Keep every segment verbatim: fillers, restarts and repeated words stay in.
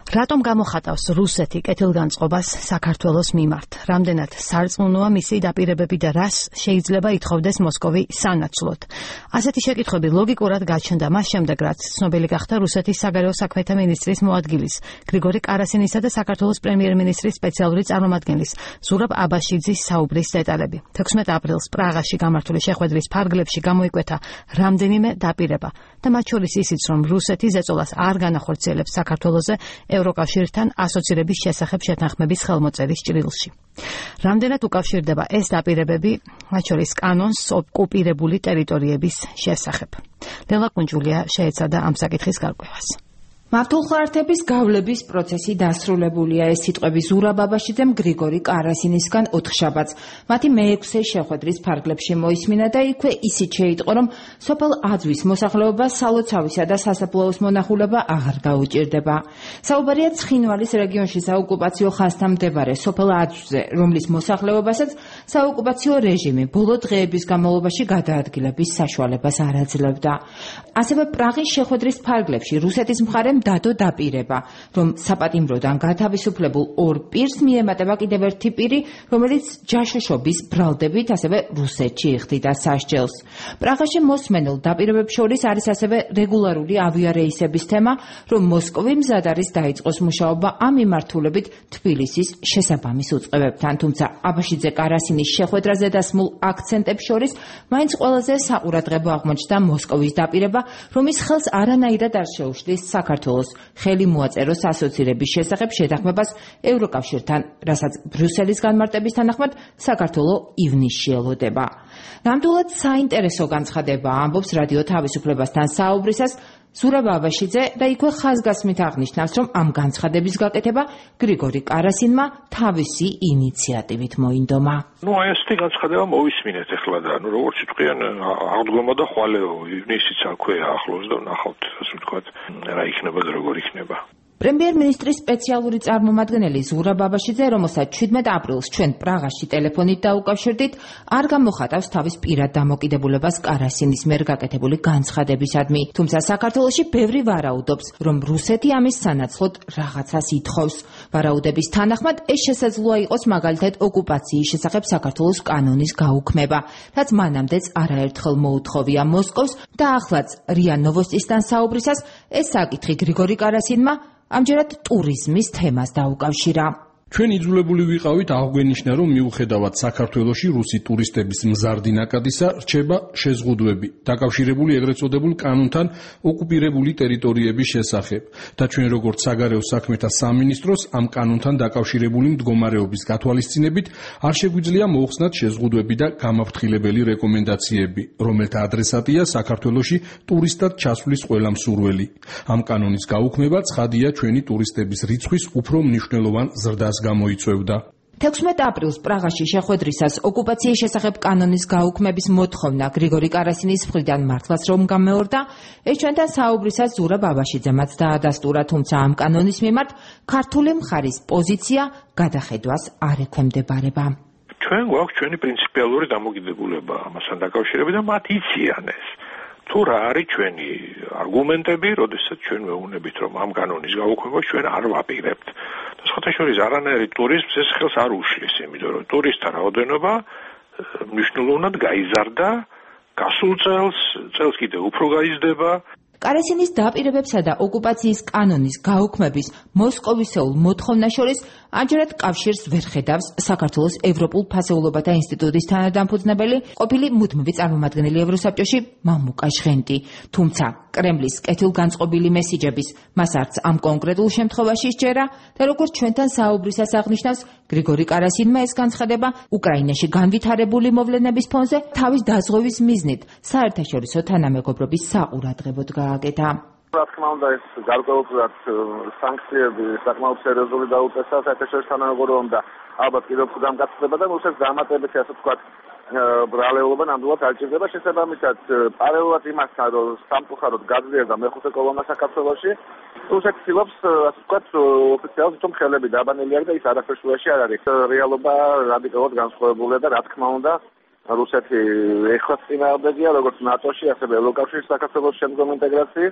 რატომ გამოხატავს რუსეთი კეთილგანწყობას საქართველოს მიმართ? რამდენად სარწმუნოა მისი დაპირებები და რას შეიძლება ითხოვდეს მოსკოვი სანაცვლოდ? ასეთი შეკითხვები ლოგიკურად გაჩნდა მას შემდეგ, რაც ცნობილი გახდა რუსეთის საგარეო საქმეთა მინისტრის მოადგილის გრიგორი კარასინისა და საქართველოს პრემიერ-მინისტრის სპეციალური წარმომადგენლის ზურაბ აბაშიძის საუბრის დეტალები. თექვსმეტ აპრილს პრაღაში გამართული შეხვედრის ფარგლებში გამოიკვეთა რამდენიმე დაპირება და მათ შორის ისიც, რომ რუსეთი ზეწოლას არ განახორციელებს საქართველოზე ევროკავშირთან ასოცირების შესახებ შეთანხმების ხელმოწერის ჭრილში. რამდენად უკავშირდება ეს დაპირებები, მათ შორის კანონს ოკუპირებული ტერიტორიების შესახებ? ლელა კუნჯულია შეეცადა ამ საკითხის გარკვევას. მართულხარდების გავლების პროცესი დასრულებულია. ეს სიტყვები ზურაბ აბაშიძემ გრიგორი კარასინისგან ოთხშაბათს მათი მეექვსე შეხვედრის ფარგლებში მოისმინა და იქვე ისიც შეიტყო, რომ სოფელ აძვის მოსახლეობა სალოცავისა და სასაფლაოს მონახულება აღარ გაუჭირდება. საუბარია ცხინვალის რეგიონში საოკუპაციო ხაზთან მდებარე სოფელ აძვზე, რომლის მოსახლეობასაც საოკუპაციო რეჟიმი ბოლო დღეების განმავლობაში გადაადგილების საშუალებას არ აძლევდა. ასევე პრაღის შეხვედრის ფარგლებში რუსეთის მხარემ დადო დაპირება, რომ საპატიმროდან გათავისუფლებულ ორ პირს მიემატება კიდევ ერთი პირი, რომელიც ჯაშუშობის ბრალდებით ასევე რუსეთში იხდიდა სასჯელს. პრაღაში მოსმენილ დაპირებებს შორის არის ასევე რეგულარული ავიარეისების თემა, რომ მოსკოვი მზად არის დაიწყოს მუშაობა ამ მიმართულებით თბილისის შესაბამის უწყებებთან. თუმცა აბაშიძე კარასინის შეხვედრაზე დასმულ აქცენტებს შორის მაინც ყველაზე საყურადღებო აღმოჩნდა მოსკოვის დაპირება, რომის ხელს არანაირად არ შეუშლის საქართველოს ხელი მოაწეროს ასოცირების შესახებ შეთანხმებას ევროკავშირთან, რასაც ბრიუსელის განმარტების თანახმად საქართველო ივნისში ელოდება. ნამდვილად საინტერესო განცხადება ამბობს რადიო თავისუფლებასთან საუბრისას ზურაბ აბაშიძე და იქვე ხაზგასმით აღნიშნავს, რომ ამ განცხადების გაკეთება გრიგორი კარასინმა თავისი ინიციატივით მოინდომა. ნუ აი ესეთი განცხადება მოვისმინეთ ახლა და ნუ როგორც თქვენ აღდგომა და ხვალეო ივნისიც აქვე ახლოს და ნახავთ ასე ვთქვათ რა იქნება და როგორ იქნება. პრემიერ-მინისტრის სპეციალური წარმომადგენელი ზურაბ აბაშიძე, რომელსაც შვიდმეტ აპრილს ჩვენ პრაღაში ტელეფონით დაუკავშირდით, არ გამოხატავს თავის პირად დამოკიდებულებას კარასინის მიერ გაკეთებული განცხადებისადმი. თუმცა საქართველოში ბევრი ვარაუდობს, რომ რუსეთი ამის სანაცვლოდ რაღაცას ითხოვს. ვარაუდების თანახმად ეს შესაძლოა იყოს მაგალითად ოკუპაციის შესახებ საქართველოს კანონის გაუქმება, რაც მანამდეც არაერთხელ მოუთხოვია მოსკოვს და ახლაც რია ნოვოსტისთან საუბრისას ეს საკითხი გრიგორი კარასინმა ამჯერად ტურიზმის თემას დაუკავშირა. ჩვენ იძულებული ვიყავით აღგვენიშნა, რომ მიუხედავად საქართველოში რუსი ტურისტების მზარდი ნაკადისა რჩება შეზღუდვები, დაკავშირებული ეგრეთ წოდებულ კანონთან ოკუპირებული ტერიტორიების შესახებ და ჩვენ როგორც საგარეო საქმეთა სამინისტროს ამ კანონთან დაკავშირებული მდგომარეობის გათვალისწინებით არ შეგვიძლია მოუხსნათ შეზღუდვები და გამაფრთხილებელი რეკომენდაციები, რომელთა ადრესატია საქართველოში ტურისტად ჩასვლის ყველა მსურველი. ამ კანონის გაუქმება ცხადია ჩვენი ტურისტების რიცხვის უფრო მნიშვნელოვან ზრდას გამოიწვევდა. თექვსმეტ აპრილს პრაღაში შეხვედრისას ოკუპაციის შესახებ კანონის გაუქმების მოთხოვნა გრიგორი კარასინის მხრიდან მართლაც რომ გამეორდა, ეს ჩვენთან საუბრისას ზურაბ აბაშიძემაც დაადასტურა, თუმცა ამ კანონის მიმართ ქართული მხარის პოზიცია გადახედვას არ ექვემდებარება. ჩვენ გვაქვს ჩვენი პრინციპიალური დამოკიდებულება ამასთან დაკავშირებით და მათ იციან ეს. თუ რა არის ჩვენი არგუმენტები, როდესაც ჩვენ ვეუბნებით, რომ ამ კანონის გაუქმებას ჩვენ არ ვაპირებთ. და სხვათა შორის არანაირი ტურიზმს ეს ხელს არ უშლის, იმიტომ რომ ტურისტთა რაოდენობა მნიშვნელოვნად გაიზარდა, გასულ წელს, წელს კიდევ უფრო გაიზრდება. კარასინის დაპირებებსა და ოკუპაციის კანონის გაუქმების მოსკოვისეულ მოთხოვნას შორის ამჯერად კავშირს ვერ ხედავს საქართველოს ევროპულ ფასეულობათა ინსტიტუტის თანადამფუძნებელი, ყოფილი მუდმივი წარმომადგენელი ევროსაბჭოში მამუკა ჟღენტი. თუმცა კრემლის კეთილგანწყობილი მესიჯების მას არც ამ კონკრეტულ შემთხვევაში სჯერა და როგორც ჩვენთან საუბრისას აღნიშნავს გრიგორი კარასინმა ეს განცხადება უკრაინაში განვითარებული მოვლენების ფონზე თავის დაზღვევის მიზნით საერთაშორისო თანამეგობრობის საყურადღებოდ გააკეთა. რა თქმა უნდა ეს გარკვეულწილად სანქციები საკმაოდ სერიოზული დაუწესა საერთაშორისო თანამეგობრობამ და ალბათ კიდევ უფრო დამკაცდება და რუსეთს დამატებითი ასე ვთქვათ ბრალეულობა ნამდვილად არ ჭირდება შესაბამისად პარალელურად იმასთან რომ სამწუხაროდ გაძლიერდა მეხუთე კოლონა საქართველოში რუსეთი ცდილობს ასე ვთქვათ ოფიციალურად თუმცა ხელები დაბანელი არის და ის არაფერს უეში არ არის რეალობა რადიკალურად განსხვავებულია და რა თქმა უნდა რუსეთი ეხლა წინააღმდეგია როგორც ნატოში ასევე ევროკავშირის საქართველოს შემდგომ ინტეგრაციის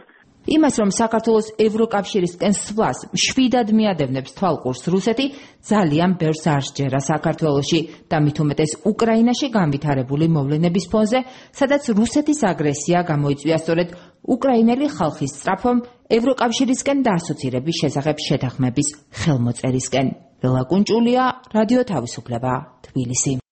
იმას, რომ საქართველოს ევროკავშირისკენ სვლას მშვიდად მიადევნებს თვალყურს რუსეთი, ძალიან ბევრს არ სჯერა საქართველოში და მით უმეტეს უკრაინაში განვითარებული მოვლენების ფონზე, სადაც რუსეთის აგრესია გამოიწვია სწორედ უკრაინელი ხალხის სწრაფომ ევროკავშირისკენ დაასოცირების შესახებ შეთანხმების ხელმოწერისკენ. ბელა კუნჭულია, რადიო თავისუფლება, თბილისი.